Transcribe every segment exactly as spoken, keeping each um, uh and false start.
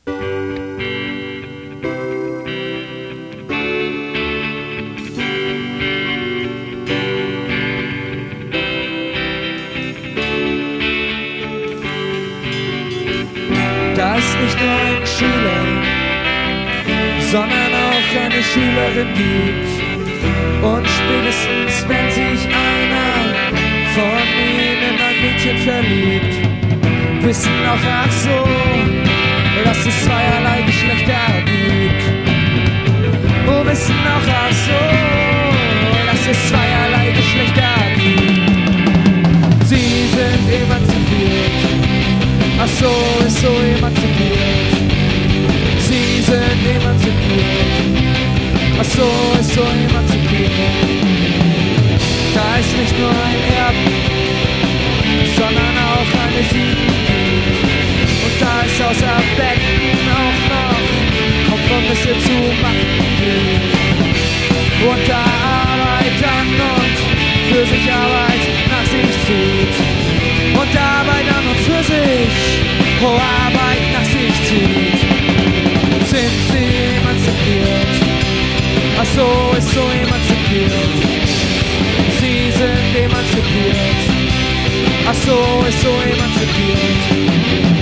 Da ist nicht nur ein Schüler, sondern auch eine Schülerin gibt. Und spätestens, wenn sich einer von ihnen in ein Mädchen verliebt, wissen auch, ach so, dass es zweierlei Geschlechter gibt. Oh, wissen auch, ach so, dass es zweierlei Geschlechter gibt. Sie sind emanzipiert. Ach so, ist so emanzipiert. Sie sind emanzipiert. Ach so, ist so emanzipiert. Da ist nicht nur ein Erben, sondern auch eine Sieben. Und da ist außer Betten auch noch Kompromisse zu machen. Und da Arbeit dann und für sich Arbeit nach sich zieht. Und Arbeit an und für sich, wo Arbeit nach sich zieht, sind sie emanzipiert. Ach so, ist so emanzipiert. Sie sind emanzipiert. Ach so, ist so emanzipiert.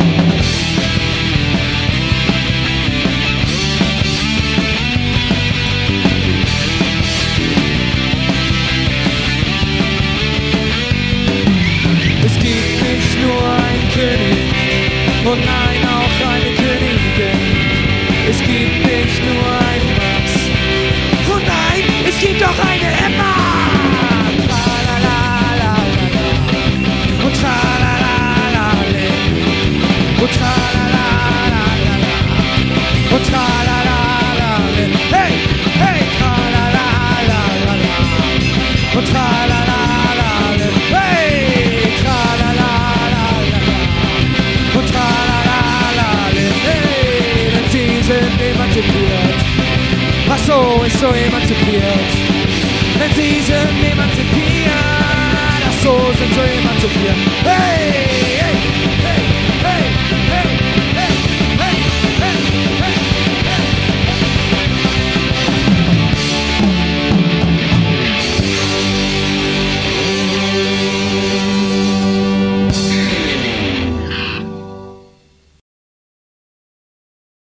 Und nein, auch eine Königin. Es gibt nicht nur einen Max. Und nein, es gibt auch eine Emma. Tralalalala. Und tralalalala. Und tralalalala. Und tralalalala. Hey, hey, tralalalala. Und tralalalala. Hey, tralalalala. Und tralalala, hey, denn sie sind emanzipiert. Ach so, ist so emanzipiert. Denn sie sind emanzipiert. Ach so, sind so emanzipiert.